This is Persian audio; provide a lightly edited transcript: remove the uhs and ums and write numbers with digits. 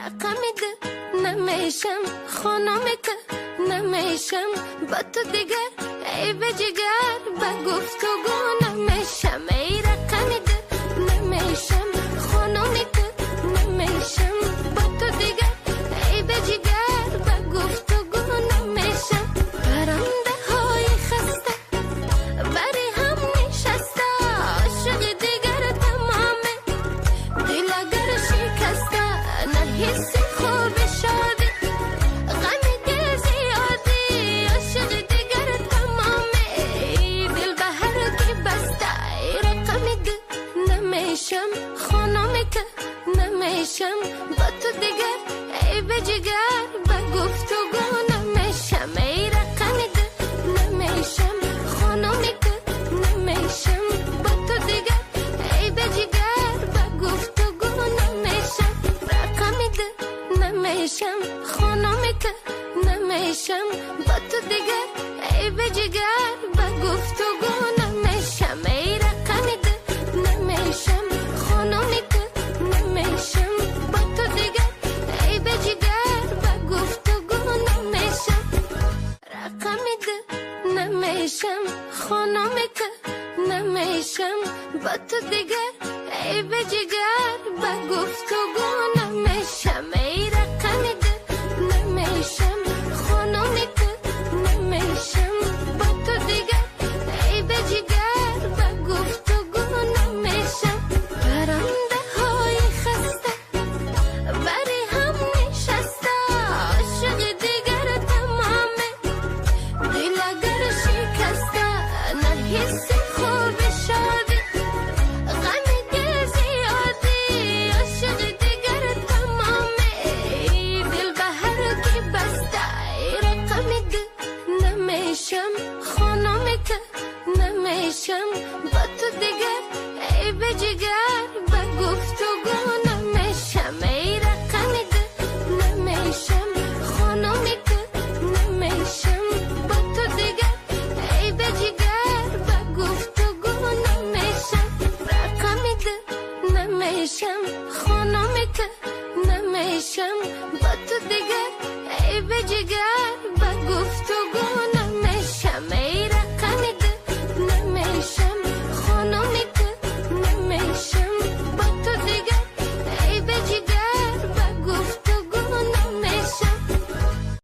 رقمت نمیشم خانمت نمیشم با تو دیگر ای به جگر با گفتگو نمیشم ای رقمت نمیشم خانمت نمیشم با تو دیگر ای به جگر با گفتگو نمیشم پرنده های خسته بری هم نشسته عاشق دیگر تمامه دل اگر شکسته نه حسی خوب شده غم دل زیادی عاشق دیگر تمامه دل به هر کی بسته رقمت نمیشم خانمت نمیشم با تو دیگر ای به جگر با گفتگو نمیشم ای رقمت نمیشم خانمت نمیشم با تو دیگر ای به جگر با گفتگو نمیشم رقمت نمیشم خانمت نمیشم با تو دیگر ای به جگر با گفتگو نمیشم ای رقمت نمیشم خانمت نمیشم با تو دیگر ای به جگر با گفتگو نمیشم رقمت نمیشم خانمت نمیشم با تو دیگر ای به جگر با گفتگو نمیشم ای رقمت نمیشم خانمت نمیشم با تو دیگر ای به جگر با گفتگو نمیشم پرنده های خسته بری هم نشسته عاشق دیگر تمامه دل اگر شکسته نه حسی خوب شده غم دل زیادی عاشق دیگر تمامه دل به هر کی بسته رقمت نمیشم خانمت نمیشم با تو دیگر ای به جگر با گفتگو